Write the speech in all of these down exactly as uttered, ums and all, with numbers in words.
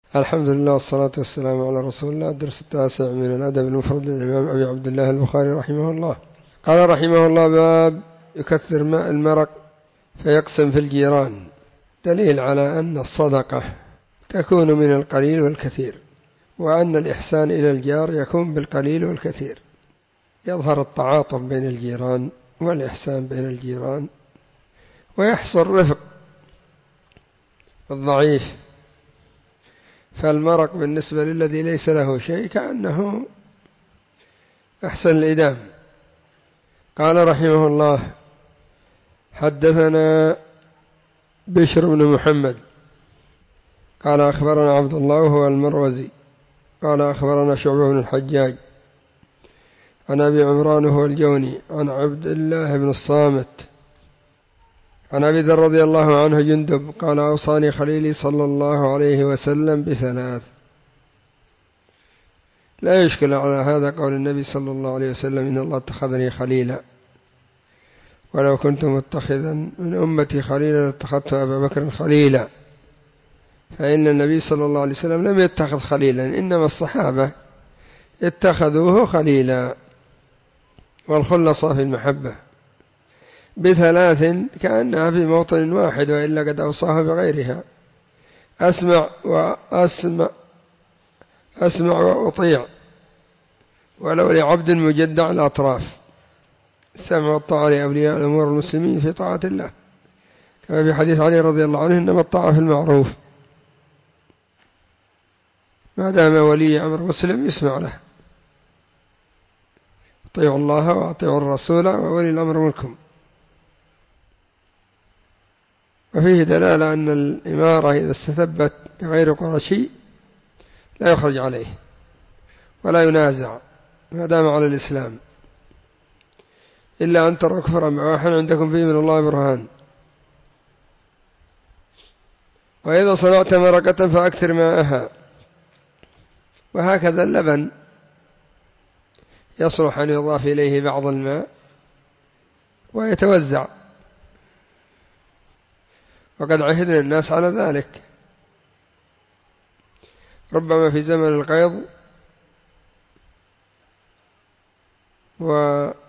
الحمد لله والصلاة والسلام على رسول الله. الدرس التاسع من الأدب المفرد للإمام أبي عبد الله البخاري رحمه الله. قال رحمه الله: باب يكثر ماء المرق فيقسم في الجيران. دليل على أن الصدقة تكون من القليل والكثير، وأن الإحسان إلى الجار يكون بالقليل والكثير. يظهر التعاطف بين الجيران والإحسان بين الجيران، ويحصل رفق الضعيف. فالمرق بالنسبة للذي ليس له شيء كأنه أحسن الإدام. قال رحمه الله: حدثنا بشر بن محمد قال أخبرنا عبد الله وهو المروزي قال أخبرنا شعبة بن الحجاج عن أبي عمران وهو الجوني عن عبد الله بن الصامت عن أبي ذر رضي الله عنه جندب قال: أوصاني خليلي صلى الله عليه وسلم بثلاث. لا يشكل على هذا قول النبي صلى الله عليه وسلم: إن الله اتخذني خليلا، ولو كنت متخذا من أمتي خليلا لاتخذت أبا بكر خليلا. فإن النبي صلى الله عليه وسلم لم يتخذ خليلا، إنما الصحابة اتخذوه خليلا. والخلصة في المحبة بثلاث كأنها في موطن واحد، وإلا قد أوصاها بغيرها: أسمع وأسمع أسمع وأطيع، ولو لعبد مجدع الأطراف. السمع والطاعة لأولياء الأمور المسلمين في طاعة الله، كما في حديث علي رضي الله عنه: إنما الطاعة في المعروف. ما دام ولي أمر مسلم يسمع له. اطيعوا الله وأطيعوا الرسول وولي الأمر منكم. وفيه دلالة أن الإمارة إذا استثبت بغير قرشي لا يخرج عليه ولا ينازع ما دام على الإسلام، إلا أن تروا كفرا بواحا عندكم فيه من الله برهان. وإذا صنعت مرقة فأكثر ماءها. وهكذا اللبن يصلح أن يضاف إليه بعض الماء ويتوزع، وقد عهدنا الناس على ذلك. ربما في زمن القيض وغير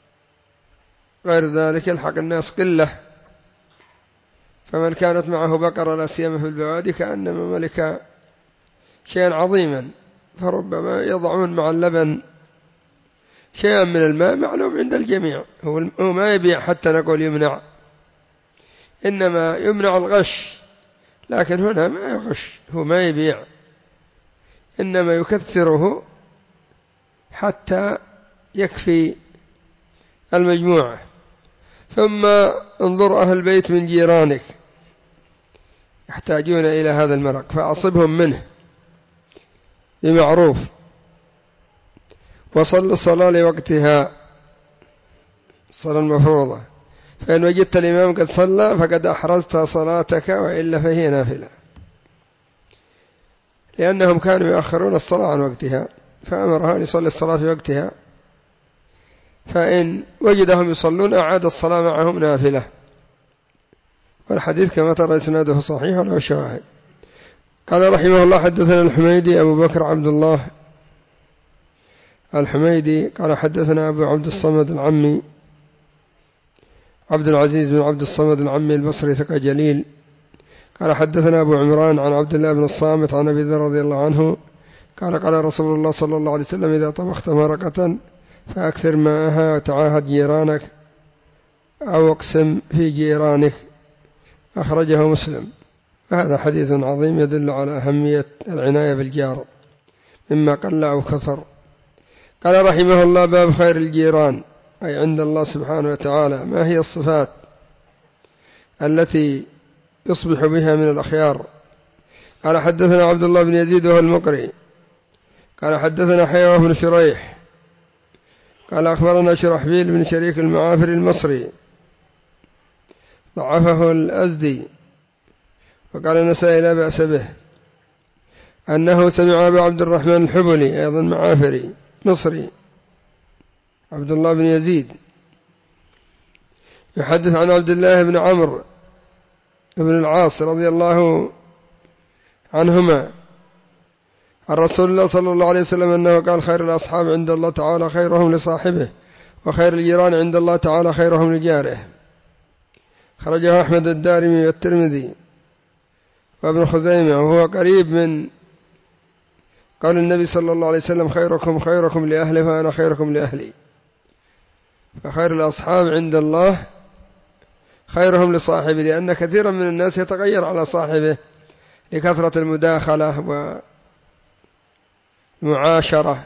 ذلك يلحق الناس قلة، فمن كانت معه بقرة لا سيما في البوادي كأنما ملك شيئا عظيما، فربما يضعون مع اللبن شيئا من الماء معلوم عند الجميع. هو ما يبيع حتى نقول يمنع، إنما يمنع الغش، لكن هنا ما يغش، هو ما يبيع، إنما يكثره حتى يكفي المجموعة. ثم انظر أهل البيت من جيرانك يحتاجون إلى هذا المرق فأصبهم منه بمعروف. وصل الصلاة لوقتها، الصلاة المفروضة، فإن وجدت الإمام قد صلى فقد أحرزت صلاتك، وإلا فهي نافلة، لأنهم كانوا يؤخرون الصلاة عن وقتها، فأمرها أن يصلي الصلاة في وقتها، فإن وجدهم يصلون أعاد الصلاة معهم نافلة. والحديث كما ترى إسناده صحيح وله شواهد. قال رحمه الله: حدثنا الحميدي أبو بكر عبد الله الحميدي قال حدثنا أبو عبد الصمد العمي عبد العزيز بن عبد الصمد العمي البصري ثقة جليل قال حدثنا أبو عمران عن عبد الله بن الصامت عن أبي ذر رضي الله عنه قال: قال رسول الله صلى الله عليه وسلم: إذا طبخت مرقة فأكثر ماءها وتعاهد جيرانك أو اقسم في جيرانك. أخرجه مسلم. هذا حديث عظيم يدل على أهمية العناية بالجار مما قل أو كثر. قال رحمه الله: باب خير الجيران، أي عند الله سبحانه وتعالى. ما هي الصفات التي يصبح بها من الأخيار؟ قال حدثنا عبد الله بن يزيد وهو المقري قال حدثنا حيوة بن شريح قال أخبرنا شرحبيل بن شريك المعافر المصري ضعفه الأزدي، وقال النسائي لا بأس به، أنه سمع أبا عبد الرحمن الحبلي أيضا معافري مصري عبد الله بن يزيد يحدث عن عبد الله بن عمرو بن العاص رضي الله عنهما عن رسول الله صلى الله عليه وسلم أنه قال خير الأصحاب عند الله تعالى خيرهم لصاحبه، وخير الجيران عند الله تعالى خيرهم لجاره. خرجه أحمد الدارمي والترمذي وابن خزيمة، وهو قريب من قال النبي صلى الله عليه وسلم خيركم خيركم لأهله وأنا خيركم لأهلي. فخير الأصحاب عند الله خيرهم لصاحبه، لأن كثيرا من الناس يتغير على صاحبه لكثرة المداخلة والمعاشرة،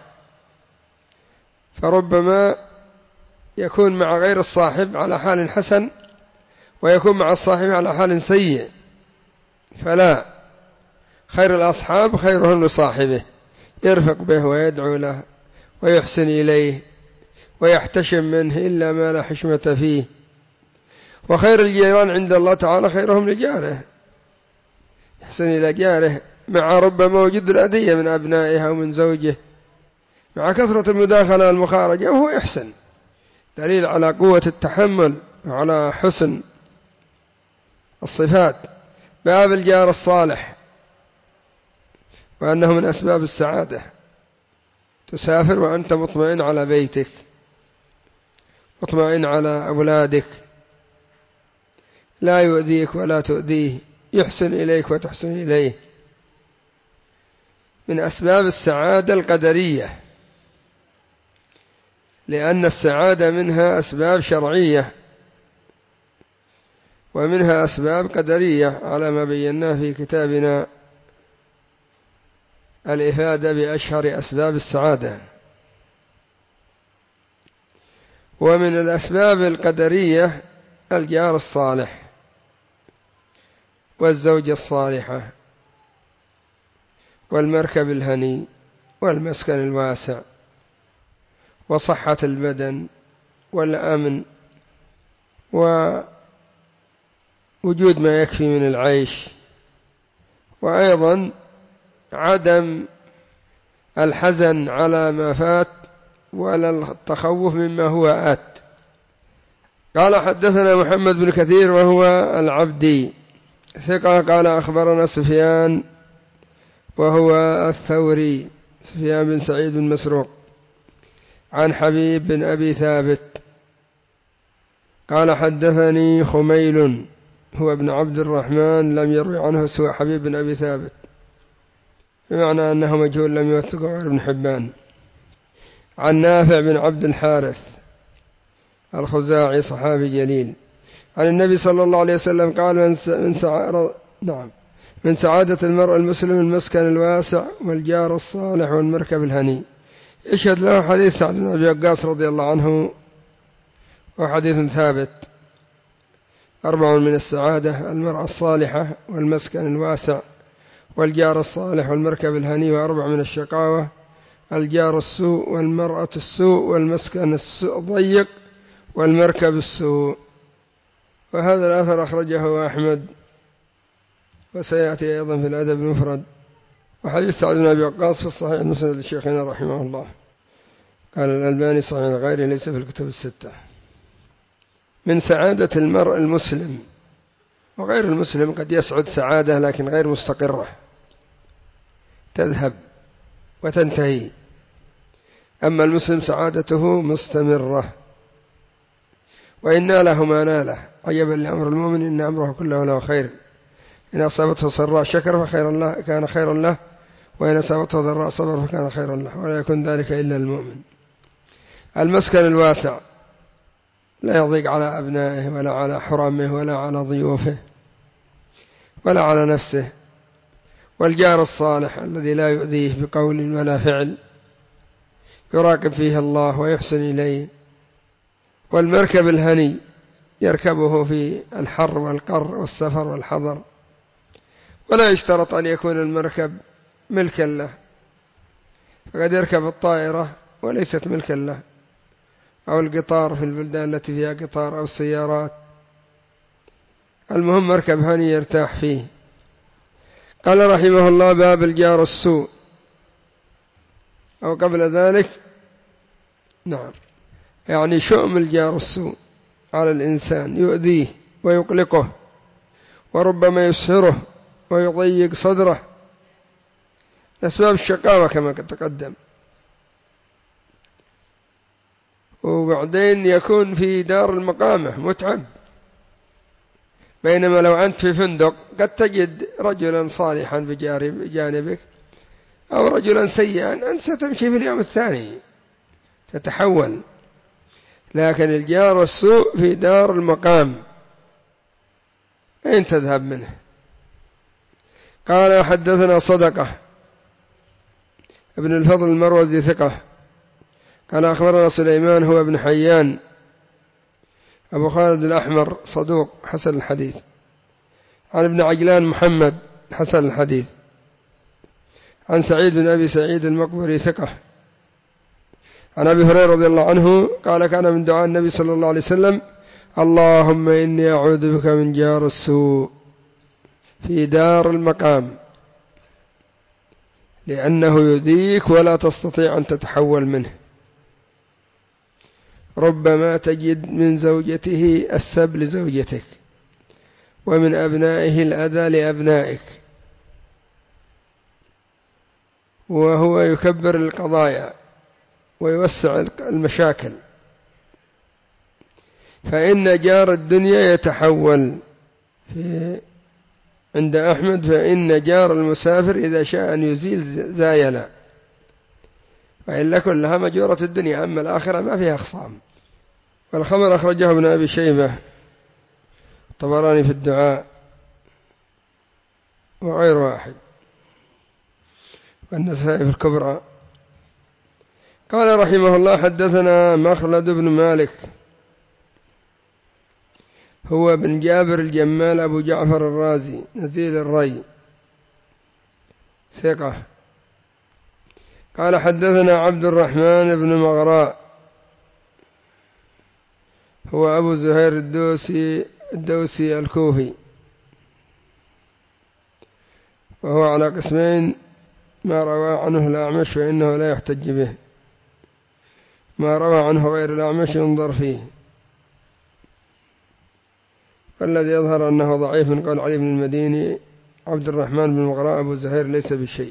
فربما يكون مع غير الصاحب على حال حسن ويكون مع الصاحب على حال سيء. فلا، خير الأصحاب خيرهم لصاحبه، يرفق به ويدعو له ويحسن إليه ويحتشم منه إلا ما لا حشمة فيه. وخير الجيران عند الله تعالى خيرهم لجاره، يحسن إلى جاره مع ربما وجود الأذية من أبنائها ومن زوجه، مع كثرة المداخلة والمخارجة، وهو يحسن، دليل على قوة التحمل وعلى حسن الصفات. باب الجار الصالح، وأنه من أسباب السعادة. تسافر وأنت مطمئن على بيتك، مطمئن على أولادك، لا يؤذيك ولا تؤذيه، يحسن إليك وتحسن إليه، من أسباب السعادة القدرية، لأن السعادة منها أسباب شرعية ومنها أسباب قدرية على ما بيناه في كتابنا الإفادة بأشهر أسباب السعادة. ومن الأسباب القدرية الجار الصالح والزوجة الصالحة والمركب الهني والمسكن الواسع وصحة البدن والأمن ووجود ما يكفي من العيش، وأيضا عدم الحزن على ما فات ولا التخوف مما هو آت. قال حدثنا محمد بن كثير وهو العبدي ثقة، قال أخبرنا سفيان وهو الثوري سفيان بن سعيد بن مسروق عن حبيب بن أبي ثابت قال حدثني خميل هو ابن عبد الرحمن لم يروي عنه سوى حبيب بن أبي ثابت، بمعنى أنه مجهول لم يوثقه غير ابن حبان، عن نافع بن عبد الحارث الخزاعي صحابي جليل عن النبي صلى الله عليه وسلم قال من سعادة نعم من سعادة المرء المسلم المسكن الواسع والجار الصالح والمركب الهني. يشهد له حديث سعد بن أبي وقاص رضي الله عنه وحديث ثابت. أربع من السعادة: المرأة الصالحة والمسكن الواسع والجار الصالح والمركب الهني. وأربع من الشقاوة: الجار السوء والمرأة السوء والمسكن الضيق والمركب السوء. وهذا الأثر أخرجه أحمد وسيأتي أيضا في الأدب المفرد. وحديث سعد بن أبي وقاص في الصحيح المسند للشيخين رحمه الله. قال الألباني صحيح غيره ليس في الكتب الستة. من سعادة المرء المسلم، وغير المسلم قد يسعد سعادة لكن غير مستقرة، تذهب وتنتهي، أما المسلم سعادته مستمرة، وإن ناله ما ناله. عجبا لأمر المؤمن إن أمره كله له خير، إن أصابته سراء شكر فخيرا له كان خيرا له، وإن أصابته ضراء صبر فكان خيرا له، ولا يكون ذلك إلا المؤمن. المسكن الواسع لا يضيق على أبنائه ولا على حرمه ولا على ضيوفه ولا على نفسه. والجار الصالح الذي لا يؤذيه بقول ولا فعل، يراقب فيه الله ويحسن إليه. والمركب الهني يركبه في الحر والقر والسفر والحضر، ولا يشترط أن يكون المركب ملكا له، فقد يركب الطائرة وليست ملكا له، أو القطار في البلدان التي فيها قطار، أو السيارات. المهم مركب هني يرتاح فيه. قال رحمه الله: باب الجار السوء. أو قبل ذلك نعم يعني شؤم الجار السوء على الإنسان، يؤذيه ويقلقه وربما يسهره ويضيق صدره. أسباب الشقاوة كما قد تقدم. وبعدين يكون في دار المقامة متعب، بينما لو أنت في فندق قد تجد رجلا صالحا بجانبك أو رجلا سيئا، أنت ستمشي في اليوم الثاني تتحول. لكن الجار السوء في دار المقام أين تذهب منه؟ قال حدثنا صدقة ابن الفضل المروزي ثقة قال أخبرنا سليمان هو ابن حيان أبو خالد الأحمر صدوق حسن الحديث، عن ابن عجلان محمد حسن الحديث، عن سعيد بن أبي سعيد المقبري ثقة، عن أبي هريرة رضي الله عنه قال كان من دعاء النبي صلى الله عليه وسلم اللهم إني أعوذ بك من جار السوء في دار المقام، لأنه يؤذيك ولا تستطيع أن تتحول منه. ربما تجد من زوجته السب لزوجتك، ومن أبنائه الأذى لأبنائك، وهو يكبر القضايا ويوسع المشاكل. فإن جار الدنيا يتحول في عند أحمد، فإن جار المسافر إذا شاء أن يزيل زايلا، وإلا كلها مجورة الدنيا، أما الآخرة ما فيها خصام. والخبر أخرجه ابن أبي شيبة الطبراني في الدعاء وغير واحد، والنسائي في الكبرى. قال رحمه الله حدثنا مخلد بن مالك هو بن جابر الجمال أبو جعفر الرازي نزيل الري ثقة. قال حدثنا عبد الرحمن بن مغراء هو أبو زهير الدوسي الدوسي الكوفي، وهو على قسمين: ما روى عنه الأعمش فإنه لا يحتج به، ما روى عنه غير الأعمش ينظر فيه. فالذي يظهر أنه ضعيف من قول علي بن المديني عبد الرحمن بن مغراء أبو زهير ليس بشيء.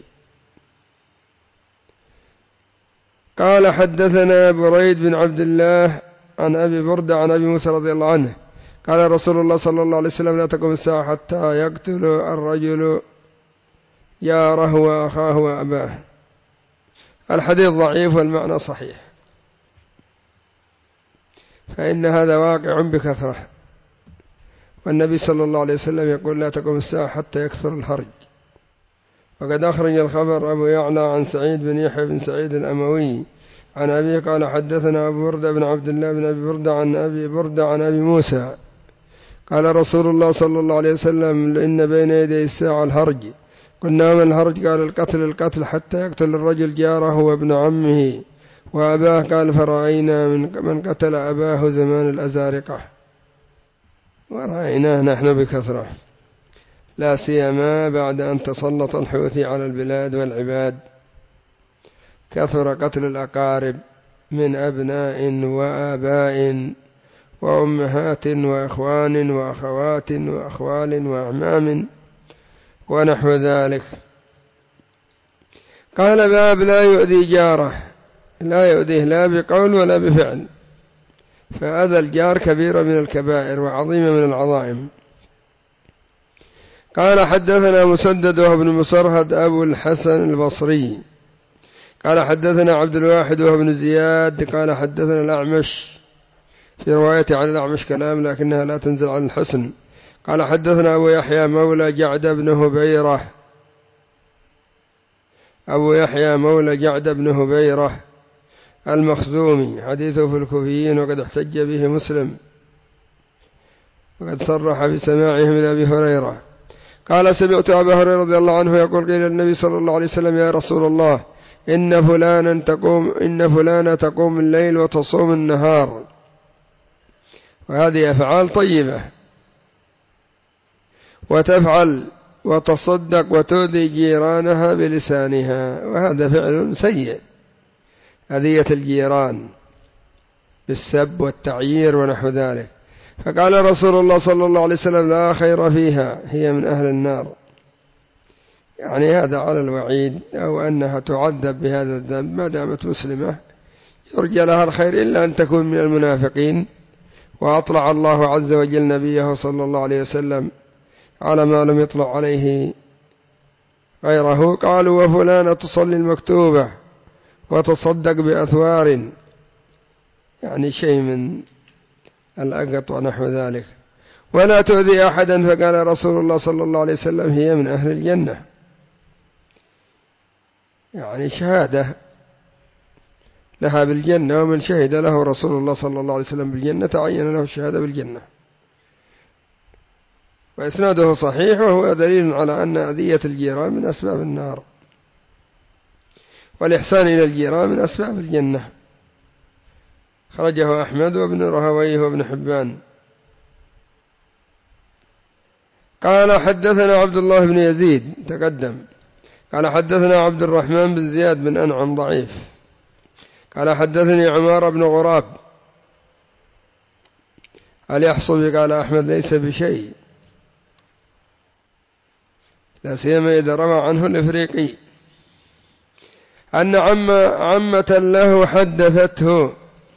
قال حدثنا بريد بن عبد الله عن أبي بردة عن أبي موسى رضي الله عنه قال رسول الله صلى الله عليه وسلم لا تقوم الساعة حتى يقتل الرجل جاره وأخاه وأباه. الحديث ضعيف والمعنى صحيح، فإن هذا واقع بكثرة، والنبي صلى الله عليه وسلم يقول لا تقوم الساعة حتى يكثر الهرج. وقد أخرج الخبر أبو يعلى عن سعيد بن يحيى بن سعيد الأموي عن أبي قال حدثنا أبو بردة بن عبد الله بن أبي بردة عن أبي بردة عن أبي موسى قال رسول الله صلى الله عليه وسلم إن بين يدي الساعة الهرج. قلنا من الهرج؟ قال القتل القتل حتى يقتل الرجل جاره وابن عمه وأباه. قال فرأينا من قتل أباه زمان الأزارقة، ورأيناه نحن بكثرة، لا سيما بعد أن تسلط الحوثي على البلاد والعباد. كثر قتل الأقارب من أبناء وآباء وأمهات وإخوان وأخوات وأخوال وأعمام ونحو ذلك. قال باب لا يؤذي جاره، لا يؤذيه لا بقول ولا بفعل، فأذى الجار كبيرة من الكبائر وعظيمة من العظائم. قال حدثنا مسدد وهو ابن مسرهد أبو الحسن البصري قال حدثنا عبد الواحد وهو ابن زياد قال حدثنا الأعمش، في رواية عن الأعمش كلام لكنها لا تنزل عن الحسن. قال حدثنا أبو يحيى مولى جعد بن هبيرة أبو يحيى مولى جعد بن هبيرة المخزومي، حديثه في الكوفيين وقد احتج به مسلم وقد صرح بسماعه من أبي هريرة. قال سمعت أبا هريرة رضي الله عنه يقول قيل النبي صلى الله عليه وسلم يا رسول الله إن فلانا تقوم إن فلانة تقوم الليل وتصوم النهار، وهذه أفعال طيبة، وتفعل وتصدق وتؤذي جيرانها بلسانها، وهذا فعل سيء، أذية الجيران بالسب والتعيير ونحو ذلك. فقال رسول الله صلى الله عليه وسلم لا خير فيها، هي من أهل النار. يعني هذا على الوعيد، أو أنها تعذب بهذا الذنب ما دامت مسلمة يرجى لها الخير إلا أن تكون من المنافقين. وأطلع الله عز وجل نبيه صلى الله عليه وسلم على ما لم يطلع عليه غيره، قالوا وفلانة تصلي المكتوبة وتصدق بأثوار، يعني شيء من الأقط ونحو ذلك، ولا تؤذي أحدا، فقال رسول الله صلى الله عليه وسلم هي من أهل الجنة. يعني شهادة لها بالجنة، ومن شهد له رسول الله صلى الله عليه وسلم بالجنة تعين له الشهادة بالجنة. وإسناده صحيح، وهو دليل على أن أذية الجيران من أسباب النار، والإحسان إلى الجيران من أسباب الجنة. خرجه أحمد وابن رهويه وابن حبان. قال حدثنا عبد الله بن يزيد تقدم. قال حدثنا عبد الرحمن بن زياد بن أنعم ضعيف. قال حدثني عمار بن غراب. هل يحصل؟ قال أحمد ليس بشيء، لا سيما إذا روى عنه الإفريقي أن عم عمة له حدثته،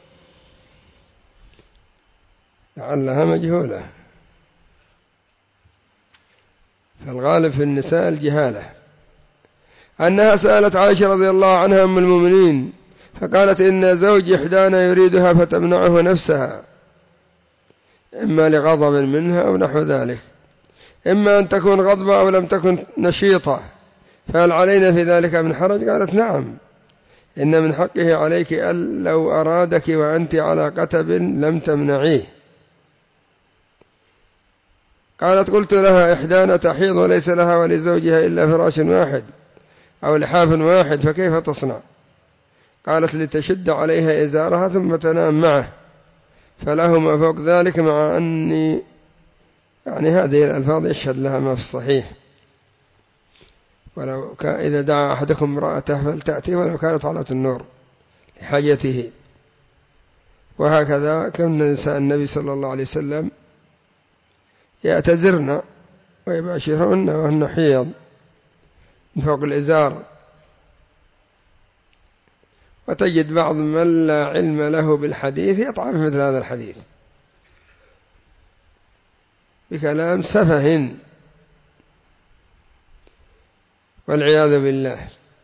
لعلها مجهولة، فالغالب في النساء الجهالة، أنها سألت عائشة رضي الله عنها أم المؤمنين فقالت إن زوج إحدانا يريدها فتمنعه نفسها، إما لغضب منها أو نحو ذلك، إما أن تكون غضبة أو لم تكن نشيطة، فهل علينا في ذلك من حرج؟ قالت نعم، إن من حقه عليك أن لو أرادك وأنت على قتب لم تمنعيه. قالت قلت لها إحدانا تحيض وليس لها ولزوجها إلا فراش واحد أو لحاف واحد فكيف تصنع؟ قالت لتشد عليها إزارها ثم تنام معه، فله ما فوق ذلك، مع أني يعني هذه الألفاظ يشهد لها ما في الصحيح، ولو كان إذا دعا أحدكم امرأته فلتأتي ولو كانت على النور لحاجته. وهكذا كان نساء النبي صلى الله عليه وسلم يعتذرن ويباشرن وهن حيض من فوق الإزار. وتجد بعض من لا علم له بالحديث يطعن في مثل هذا الحديث بكلام سفه والعياذ بالله.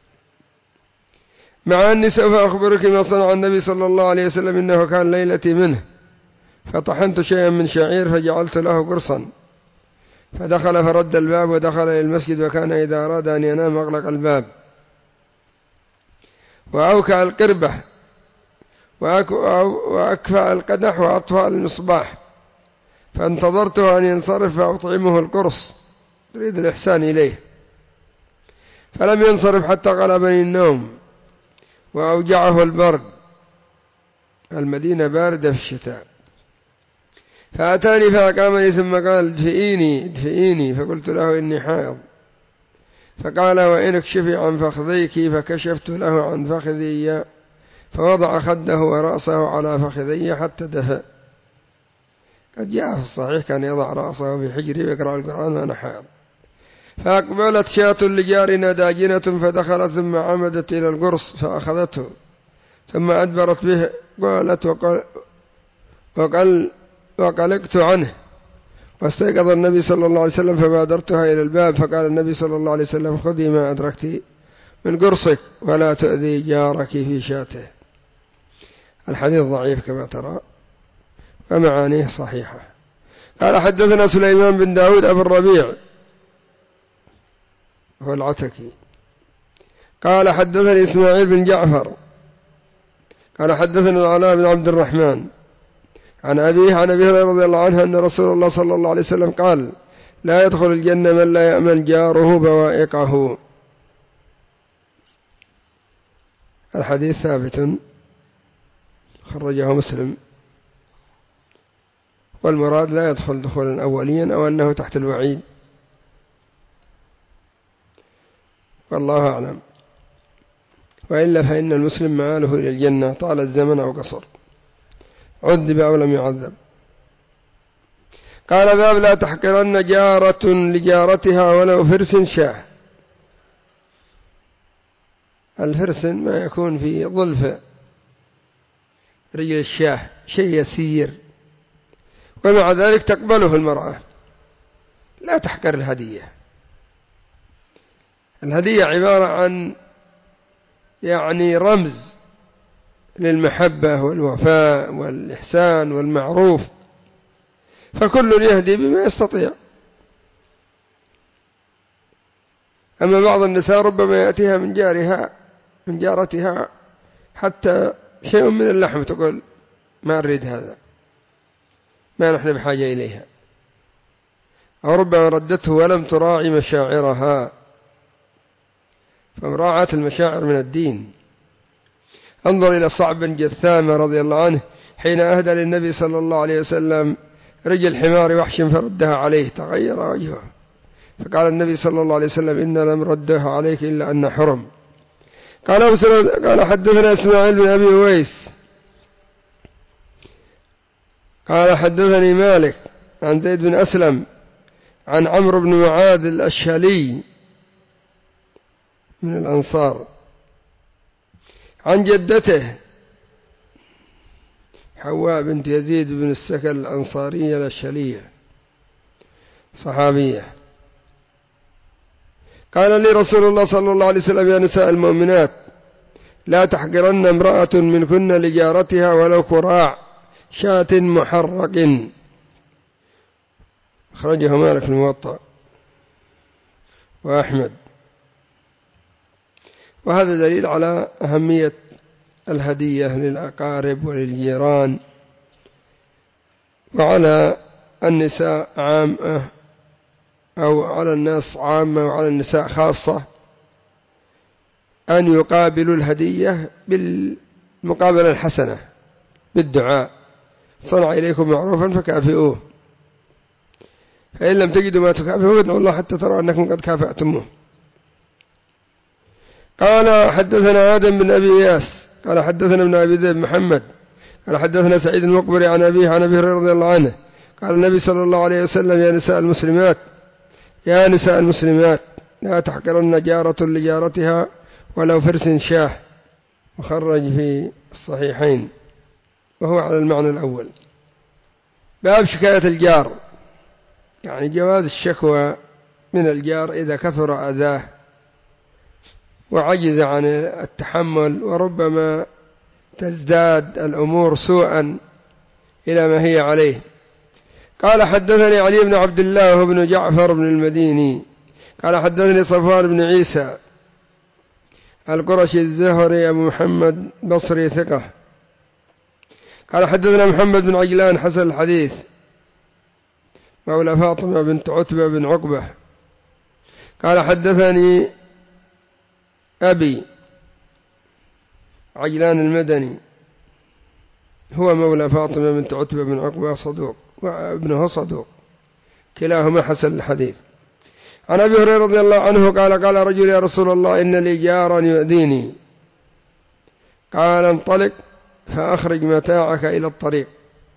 مع أني سوف أخبرك ما صنع النبي صلى الله عليه وسلم، إنه كان ليلتي منه فطحنت شيئا من شعير فجعلت له قرصا، فدخل فرد الباب ودخل إلى المسجد، وكان إذا أراد أن ينام أغلق الباب وأوكع القربة وأكفأ القدح وأطفأ المصباح، فانتظرته أن ينصرف فأطعمه القرص تريد الإحسان إليه، فلم ينصرف حتى غلبني النوم وأوجعه البرد، المدينة باردة في الشتاء، فأتاني فأقامني ثم قال ادفئيني ادفئيني، فقلت له إني حائض، فقال وإن اكشفي عن فخذيك، فكشفت له عن فخذي، فوضع خده ورأسه على فخذي حتى دفأ. قد جاء في الصحيح كان يضع رأسه في حجري ويقرأ القرآن وأنا حائض. فأقبلت شاة لجارنا داجنة فدخلت ثم عمدت إلى القرص فأخذته ثم أدبرت به، قالت وقال وقال وقلقت عنه، واستيقظ النبي صلى الله عليه وسلم فبادرتها إلى الباب، فقال النبي صلى الله عليه وسلم خذي ما أدركت من قرصك ولا تؤذي جارك في شاته. الحديث ضعيف كما ترى ومعانيه صحيحة. قال حدثنا سليمان بن داود أبو الربيع هو العتكي قال حدثني إسماعيل بن جعفر قال حدثنا العلاء بن عبد الرحمن عن أبيه عن أبي هريرة رضي الله عنه أن رسول الله صلى الله عليه وسلم قال لا يدخل الجنة من لا يأمن جاره بوائقه. الحديث ثابت خرجه مسلم، والمراد لا يدخل دخولا أوليا أو أنه تحت الوعيد، والله أعلم. وإلا فإن المسلم مآله إلى الجنة طال الزمن أو قصر، عذب أو لم يعذب. قال باب لا تحقرن جارة لجارتها ولو فرس شاه. الفرسن ما يكون في ظلف رجل الشاه، شيء يسير، ومع ذلك تقبله المرأة، لا تحقر الهدية. الهدية عبارة عن يعني رمز للمحبة والوفاء والإحسان والمعروف، فكل يهدي بما يستطيع. أما بعض النساء ربما يأتيها من جارها من جارتها حتى شيء من اللحم، تقول ما أريد هذا، ما نحن بحاجة إليها، أو ربما ردته ولم تراعي مشاعرها، فمراعاة المشاعر من الدين. انظر إلى صعب بن جثامة رضي الله عنه حين أهدى للنبي صلى الله عليه وسلم رجل حمار وحش فردها عليه، تغير وجهه، فقال النبي صلى الله عليه وسلم إن لم ردها عليك إلا أن حرم. قال قال حدثنا إسماعيل بن أبي أويس قال حدثني مالك عن زيد بن أسلم عن عمرو بن معاذ الأشهلي من الأنصار عن جدته حواء بنت يزيد بن السكن الأنصارية الأشهلية صحابية، قال لي رسول الله صلى الله عليه وسلم يا نساء المؤمنات لا تحقرن امرأة منكن لجارتها ولو كراع شاة محرق. أخرجه مالك في الموطأ وأحمد. وهذا دليل على أهمية الهدية للأقارب وللجيران وعلى النساء عامة، أو على الناس عامة وعلى النساء خاصة، أن يقابلوا الهدية بالمقابلة الحسنة بالدعاء، صنع إليكم معروفا فكافئوه، فإن لم تجدوا ما تكافئوه فادعوا الله حتى تروا أنكم قد كافأتموه. قال حدثنا آدم بن أبي إياس قال حدثنا ابن أبي ذئب محمد قال حدثنا سعيد المقبري عن أبيه عن أبي هريرة رضي الله عنه قال النبي صلى الله عليه وسلم يا نساء المسلمات يا نساء المسلمات لا تحقرن جارة لجارتها ولو فرس شاه، مخرج في الصحيحين وهو على المعنى الأول. باب شكاية الجار، يعني جواز الشكوى من الجار إذا كثر أذاه وعجز عن التحمل، وربما تزداد الأمور سوءا إلى ما هي عليه. قال حدثني علي بن عبد الله بن جعفر بن المديني قال حدثني صفوان بن عيسى القرشي الزهري أبو محمد بصري ثقة قال حدثنا محمد بن عجلان حسن الحديث مولى فاطمة بنت عتبة بن عقبة قال حدثني أبي عجلان المدني هو مولى فاطمة بنت عتبة بن عقبة صدوق وابنه صدوق كلاهما حسن الحديث. عن أبي هريرة رضي الله عنه قال قال رجل يا رسول الله إن لي جارا يؤذيني قال انطلق فأخرج متاعك إلى الطريق،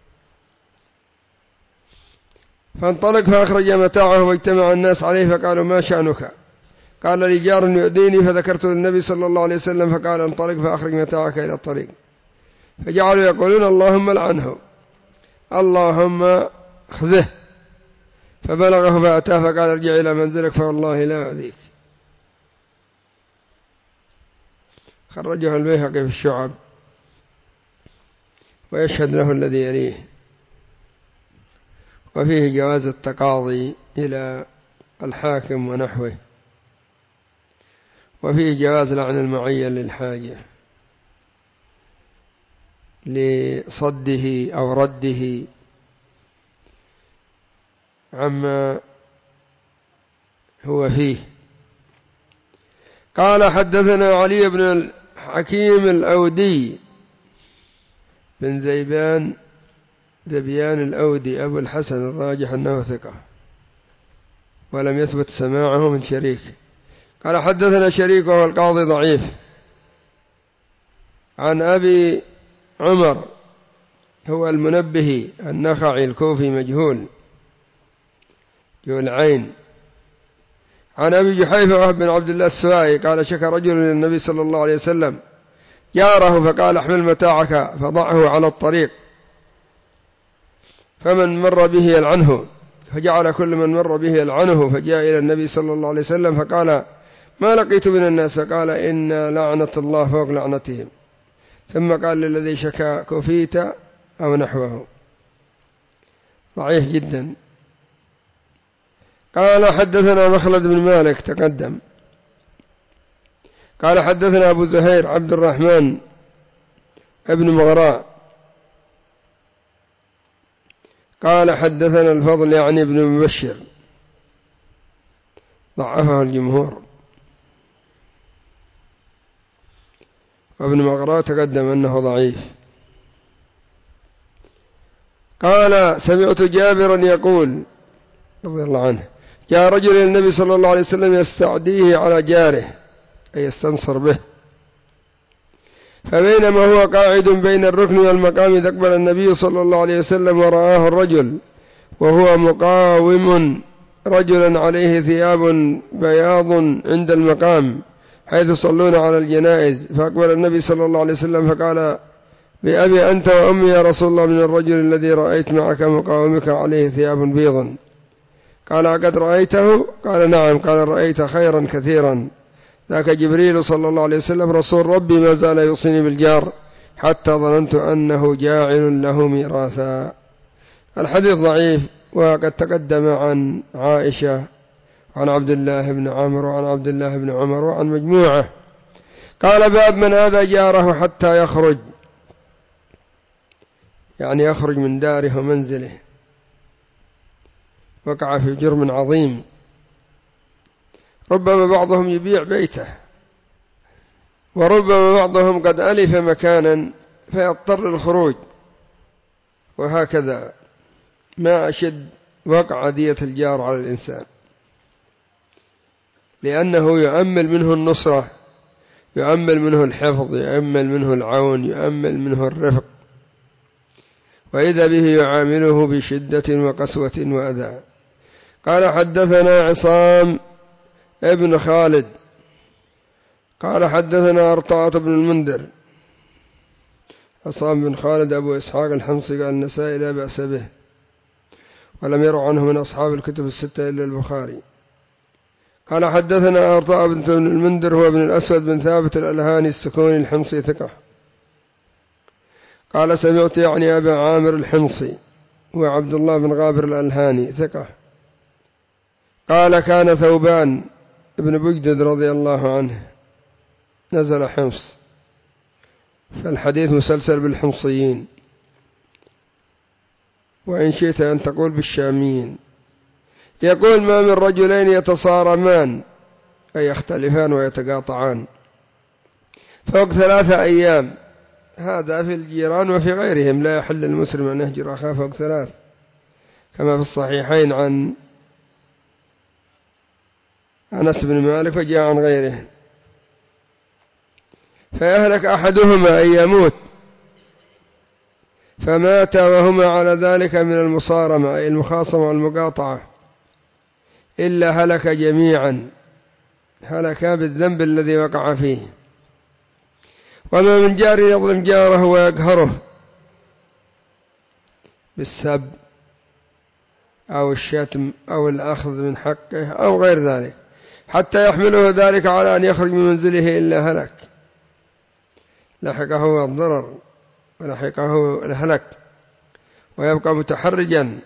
فانطلق فأخرج متاعه واجتمع الناس عليه فقالوا ما شأنك؟ قال لي جار يؤذيني، فذكرت للنبي صلى الله عليه وسلم فقال انطلق فأخرج متاعك إلى الطريق، فجعلوا يقولون اللهم لعنه اللهم خذه، فبلغه فأتاه فقال ارجع إلى منزلك فوالله لا أؤذيك. خرجه البيهقي في الشعب ويشهد له الذي يليه. وفيه جواز التقاضي إلى الحاكم ونحوه، وفيه جواز لعن المعين للحاجة لصده أو رده عما هو فيه. قال حدثنا علي بن الحكيم الأودي بن زيبان زبيان الأودي أبو الحسن الراجح أنه ثقة ولم يثبت سماعه من شريك. قال حدثنا شريك وهو القاضي ضعيف عن أبي عمر هو المنبهي النخعي الكوفي مجهول جول عين عن أبي جحيفة وهب بن عبد الله السوائي قال شكى رجل إلى النبي صلى الله عليه وسلم جاره فقال احمل متاعك فضعه على الطريق فمن مر به يلعنه، فجعل كل من مر به يلعنه، فجاء إلى النبي صلى الله عليه وسلم فقال ما لقيت من الناس؟ فقال إن لعنة الله فوق لعنتهم، ثم قال للذي شكى كفيت أو نحوه. ضعيف جدا. قال حدثنا مخلد بن مالك تقدم. قال حدثنا أبو زهير عبد الرحمن ابن مغراء قال حدثنا الفضل يعني ابن مبشر، ضعفه الجمهور. وابن مغراء تقدم أنه ضعيف. قال سمعت جابرا يقول رضي الله عنه جاء رجل إلى النبي صلى الله عليه وسلم يستعديه على جاره أي يستنصر به، فبينما هو قاعد بين الركن والمقام إذ أقبل النبي صلى الله عليه وسلم ورآه الرجل وهو مقاوم رجلا عليه ثياب بياض عند المقام حيث يصلون على الجنائز، فأقبل النبي صلى الله عليه وسلم فقال بأبي أنت وأمي يا رسول الله من الرجل الذي رأيت معك مقاومك عليه ثياب بيض؟ قال قد رأيته؟ قال نعم. قال رأيت خيرا كثيرا، ذاك جبريل صلى الله عليه وسلم رسول ربي ما زال يوصيني بالجار حتى ظننت أنه جاعل له ميراثا. الحديث ضعيف، وقد تقدم عن عائشة عن عبد الله بن عمرو وعن عبد الله بن عمر وعن مجموعة. قال باب من آذى جاره حتى يخرج، يعني يخرج من داره ومنزله، وقع في جرم عظيم. ربما بعضهم يبيع بيته، وربما بعضهم قد ألف مكانا فيضطر للخروج، وهكذا ما أشد وقع دية الجار على الإنسان، لأنه يؤمل منه النصرة، يؤمل منه الحفظ، يؤمل منه العون، يؤمل منه الرفق، وإذا به يعامله بشدة وقسوة وأذى. قال حدثنا عصام ابن خالد قال حدثنا أرطاة بن المنذر. عصام بن خالد أبو إسحاق الحمصي قال النسائي لا بأس به، ولم يروا عنه من أصحاب الكتب الستة إلا البخاري. قال حدثنا أرطاة بن المنذر هو ابن الأسود بن ثابت الألهاني السكوني الحمصي ثقة. قال سمعت يعني أبا عامر الحمصي وعبد الله بن غابر الألهاني ثقة. قال كان ثوبان ابن بجدد رضي الله عنه نزل حمص، فالحديث مسلسل بالحمصيين، وإن شئت أن تقول بالشاميين. يقول ما من رجلين يتصارمان أي يختلفان ويتقاطعان فوق ثلاثة أيام، هذا في الجيران وفي غيرهم، لا يحل المسلم أن يهجر أخاه فوق ثلاث، كما في الصحيحين عن أنس بن مالك وجاء عن غيره. فيهلك أحدهما أن يموت، فمات وهما على ذلك من المصارمة أي المخاصمة والمقاطعة، إلا هلك جميعا، هلكا بالذنب الذي وقع فيه. وما من جار يظلم جاره ويقهره بالسب أو الشتم أو الأخذ من حقه أو غير ذلك حتى يحمله ذلك على أن يخرج من منزله إلا هلك، لحقه الضرر ولحقه الهلك، ويبقى متحرجا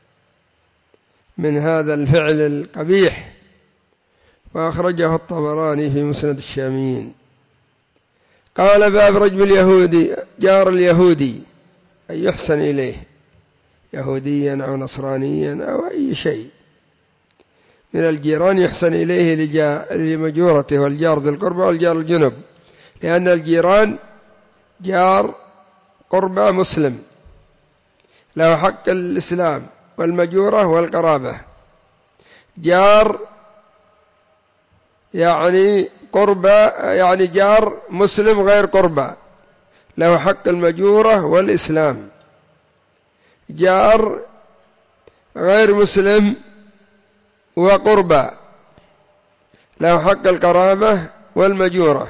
من هذا الفعل القبيح. وأخرجه الطبراني في مسند الشاميين. قال باب رجم اليهودي جار اليهودي أي يحسن إليه، يهوديا أو نصرانيا أو أي شيء من الجيران يحسن إليه لمجورته، والجار ذي القربى والجار الجنب، لأن الجيران جار قربى مسلم له حق الإسلام والمجورة والقرابة، جار يعني قربى يعني جار مسلم غير قربى له حق المجورة والإسلام، جار غير مسلم وقربى له حق القرابة والمجورة،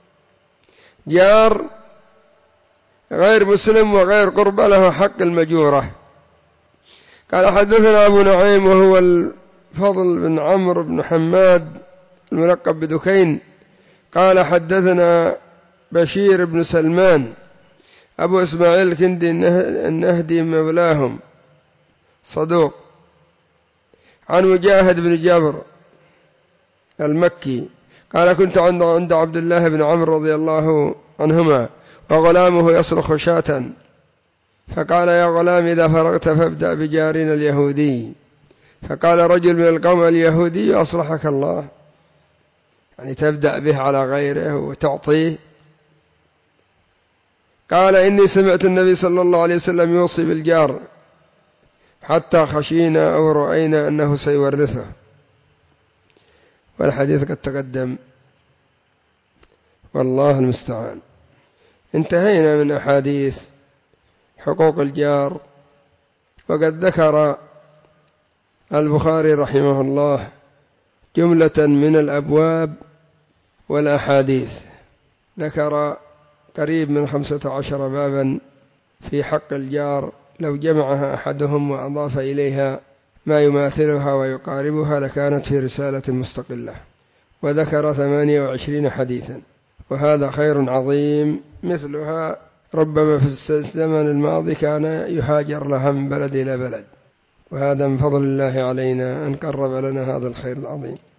جار غير مسلم وغير قربة له حق المجورة. قال حدثنا أبو نعيم وهو الفضل بن عمرو بن حماد الملقب بدكين قال حدثنا بشير بن سلمان أبو إسماعيل الكندي النهدي مولاهم صدوق، عن مجاهد بن جابر المكي قال كنت عند عبد الله بن عمرو رضي الله عنهما وغلامه يصرخ شاة، فقال يا غلام إذا فرغت فابدأ بجارنا اليهودي، فقال رجل من القوم اليهودي أصلحك الله، يعني تبدأ به على غيره وتعطيه. قال إني سمعت النبي صلى الله عليه وسلم يوصي بالجار حتى خشينا أو رأينا أنه سيورثه، والحديث قد تقدم والله المستعان. انتهينا من أحاديث حقوق الجار، وقد ذكر البخاري رحمه الله جملة من الأبواب والأحاديث، ذكر قريب من خمسة عشر بابا في حق الجار، لو جمعها أحدهم وأضاف إليها ما يماثلها ويقاربها لكانت في رسالة مستقلة، وذكر ثمانية وعشرين حديثا، وهذا خير عظيم، مثلها ربما في الزمن الماضي كان يهاجر لها من بلد إلى بلد، وهذا من فضل الله علينا أن قرب لنا هذا الخير العظيم.